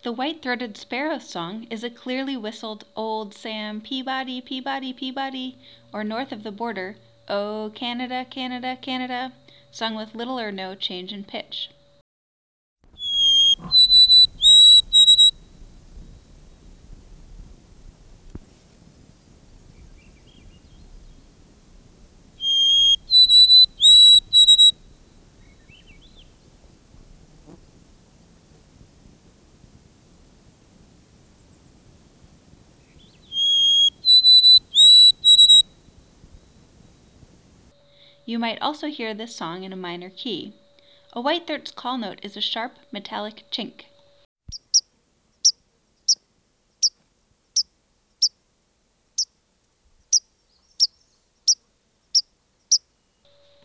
The white-throated sparrow song is a clearly whistled Old Sam Peabody, Peabody, Peabody, or north of the border, Oh Canada, Canada, Canada, sung with little or no change in pitch. You might also hear this song in a minor key. A whitethroat's call note is a sharp, metallic chink.